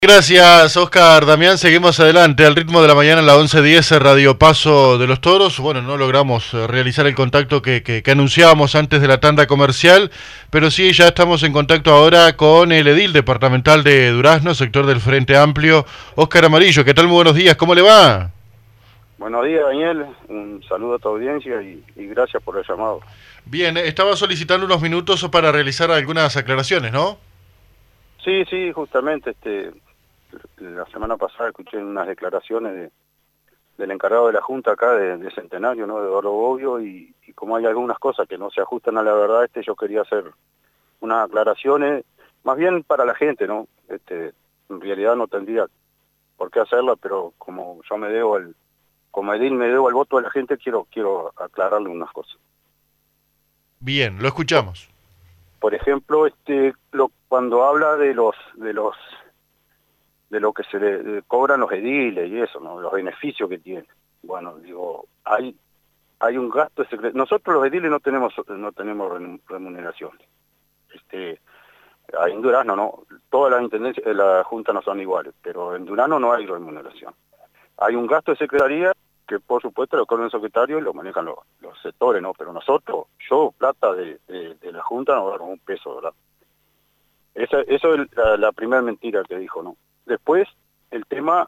Gracias, Oscar. Damián, seguimos adelante al ritmo de la mañana en la 11:10, Radio Paso de los Toros. Bueno, no logramos realizar el contacto que anunciábamos antes de la tanda comercial, pero sí, ya estamos en contacto ahora con el edil departamental de Durazno, sector del Frente Amplio, Oscar Amarillo. ¿Qué tal? Muy buenos días, ¿cómo le va? Buenos días, Daniel. Un saludo a tu audiencia y gracias por el llamado. Bien, estaba solicitando unos minutos para realizar algunas aclaraciones, ¿no? Sí, justamente, la semana pasada escuché unas declaraciones del encargado de la Junta acá de Centenario, ¿no? De Eduardo Bobbio, y como hay algunas cosas que no se ajustan a la verdad, yo quería hacer unas aclaraciones, más bien para la gente, ¿no? En realidad no tendría por qué hacerla, pero como yo como edil me debo al voto de la gente, quiero aclararle unas cosas. Bien, lo escuchamos. Por ejemplo, cuando habla de lo que se le cobran los ediles y eso, ¿no? Los beneficios que tienen. Bueno, digo, hay un gasto secreto. Nosotros los ediles no tenemos remuneración. Ahí en Durazno no, todas las intendencias de la Junta no son iguales, pero en Durazno no hay remuneración. Hay un gasto de secretaría que por supuesto lo cobra el secretario y lo manejan los sectores, ¿no? Pero nosotros, plata de la Junta no agarro un peso, ¿verdad? Eso es la primera mentira que dijo, ¿no? Después, el tema,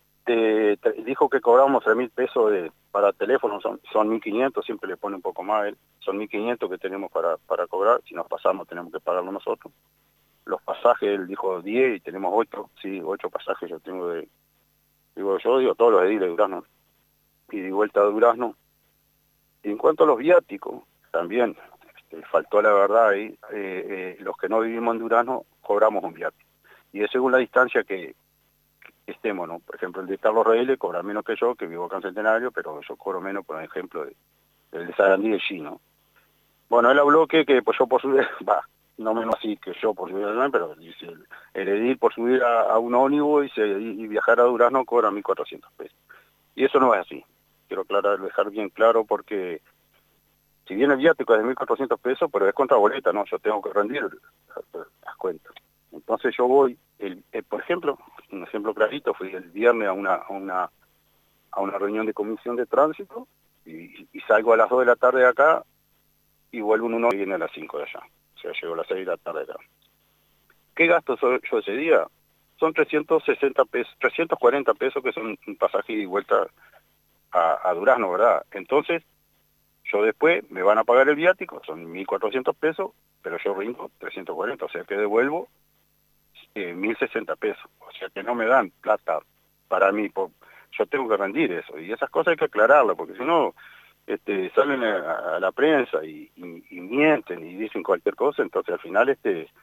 dijo que cobramos 3.000 pesos para teléfono, son 1.500, siempre le pone un poco más a él, son 1.500 que tenemos para cobrar, si nos pasamos tenemos que pagarlo nosotros. Los pasajes, él dijo 10 y tenemos 8, sí, 8 pasajes yo tengo digo todos los ediles de Durazno, y de vuelta a Durazno. Y en cuanto a los viáticos, también faltó la verdad ahí, los que no vivimos en Durazno cobramos un viático. Y es según la distancia que estemos, ¿no? Por ejemplo, el de Carlos Reile cobra menos que yo, que vivo acá en Centenario, pero yo cobro menos, por ejemplo, el de Sarandí de G, ¿no? Bueno, él habló que pues yo por subir, no menos así que yo por subir al avión, pero dice, el edil por subir a un ómnibus y viajar a Durazno cobra 1.400 pesos. Y eso no es así. Quiero dejar bien claro porque si bien el viático es de 1.400 pesos, pero es contra boleta, ¿no? Yo tengo que rendir las cuentas. Entonces yo voy, por ejemplo, un ejemplo clarito, fui el viernes a una reunión de comisión de tránsito y salgo a las 2 de la tarde de acá y vuelvo en y viene a las 5 de allá. O sea, llego a las 6 de la tarde de acá. ¿Qué gasto soy yo ese día? Son 360 pesos, 340 pesos que son un pasaje y vuelta a Durazno, ¿verdad? Entonces, yo después me van a pagar el viático, son 1.400 pesos, pero yo rindo 340, o sea que devuelvo 1.060 pesos. O sea que no me dan plata para mí, yo tengo que rendir eso. Y esas cosas hay que aclararlas, porque si no, salen a la prensa y mienten y dicen cualquier cosa, entonces al final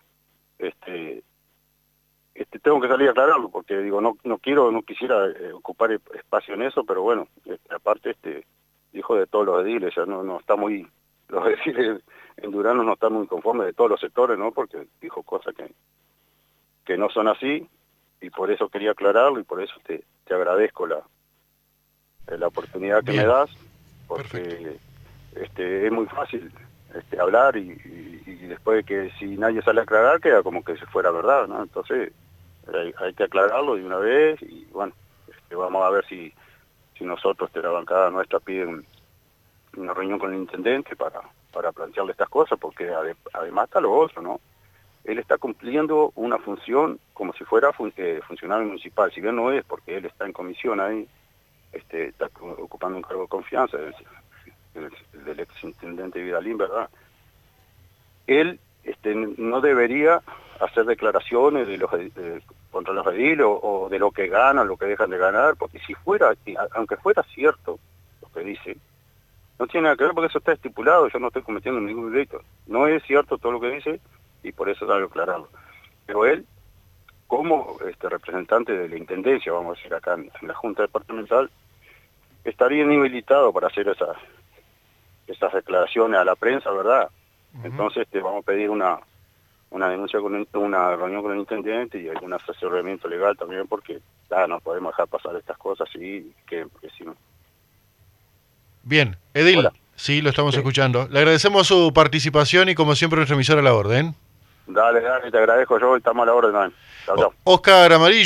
tengo que salir a aclararlo, porque digo, no quisiera ocupar espacio en eso, pero bueno, aparte hijo de todos los ediles, ya no está muy, los ediles en Durazno no están muy conformes de todos los sectores, ¿no? Porque dijo cosas que no son así, y por eso quería aclararlo, y por eso te agradezco la oportunidad que me Bien, das, perfecto. porque es muy fácil hablar y después de que si nadie sale a aclarar queda como que se fuera verdad, ¿no? Entonces hay que aclararlo de una vez y bueno, vamos a ver si nosotros, la bancada nuestra pide una reunión con el intendente para plantearle estas cosas, porque además está lo otro, ¿no? Él está cumpliendo una función como si fuera funcionario municipal, si bien no es, porque él está en comisión ahí, está ocupando un cargo de confianza, el del exintendente Vidalín, ¿verdad? Él no debería hacer declaraciones contra los ediles o de lo que ganan, lo que dejan de ganar, porque aunque fuera cierto lo que dice, no tiene nada que ver porque eso está estipulado, yo no estoy cometiendo ningún delito. No es cierto todo lo que dice y por eso tengo que aclararlo. Pero él, como representante de la intendencia, vamos a decir acá en la Junta Departamental, estaría inhabilitado para hacer esas declaraciones a la prensa, ¿verdad? Entonces vamos a pedir una denuncia una reunión con el intendente y algún asesoramiento legal también, porque no podemos dejar pasar estas cosas así, porque si no. Bien, Hola. edil, sí, lo estamos Sí. escuchando. Le agradecemos su participación y como siempre nuestra emisora a la orden. Dale, te agradezco yo, estamos a la orden, man. Chao, chao. Oscar Amarillo.